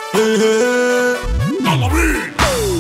يلا بينا.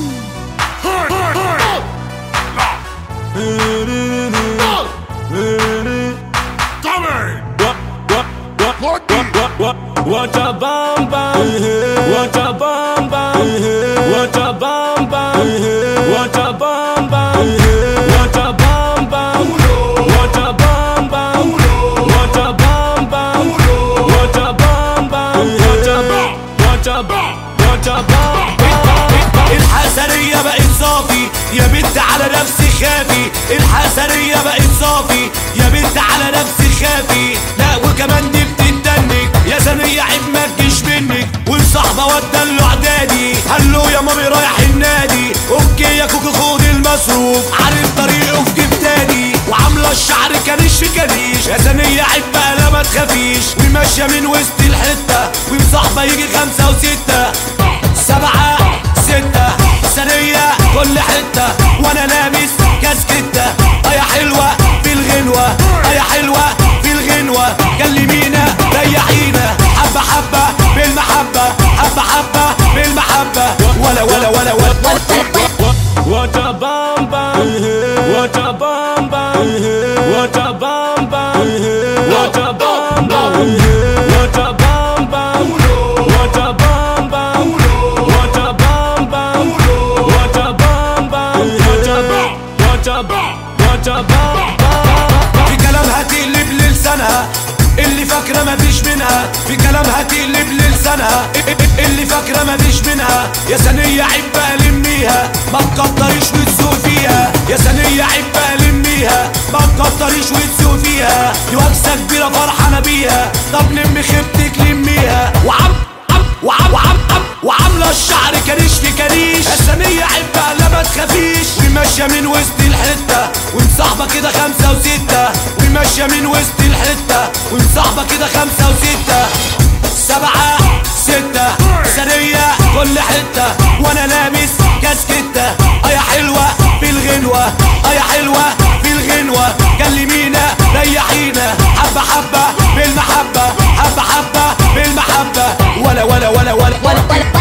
What a bam bam, what a bam bam, what a bam bam, what a bam bam, what a bam bam, what a bam bam, what a bam bam, what a bam bam, what a bam, what a bam. الحسنية بقت صافي يا بنت على نفسي خافي، الحسنية بقت صافي يا بنت على نفسي خافي. لا وكمان دي بتتنك يا ثانية عيب ما تجيش منك، والصحبة ودلو اعدادي هلو يا مامي رايح النادي. اوكي يا كوكو خد المصروف عارف طريقه في جيب تاني، وعاملة الشعر كريش في كريش يا ثانية عيب بقى لا ما تخافيش. وماشية من وسط الحتة ومصاحبة يجي 5 و6 7 6 ثانية كل حتة وانا لابس كاسكتة. يا حلوة في الغنوة يا حلوة في الغنوة، كلمينا ريحينا حبة حبة بالمحبة حبة حبة بالمحبة ولا ولا ولا ولا. What a bam bam, what a bam bam, what a bam bam, what a bam bam, what a bam bam, what a bam bam, what a bam bam, what a bam bam, what a bam, what a bam. في كلامها تقلب للسانها اللي فاكرة مفيش منها، في كلامها تقلب للسانها اللي فاكرة مفيش منها. يا ثانية عيب بقى لميها ما تكتريش وتسوق فيها، يا ثانية عيب بقى لميها ما تكتريش وتسوق فيها. دي وكسة كبيرة فرحانة بيها، طب لمي خيبتك لميها. وعاملة الشعر كريش في كريش يا ثانية عيب بقى لا ما تخافيش. وماشية من وسط الحتة ومصاحبة كده 5 و6، وماشية من وسط الحتة ومصاحبة كده 5 و6 7 6 ثانية كل حتة وانا لابس كاسكتة. يا حلوة في الغنوة يا حلوة في الغنوة، كلمينا ريحينا حبة حبة بالمحبة حبة حبة بالمحبة ولا ولا ولا ولا, ولا, ولا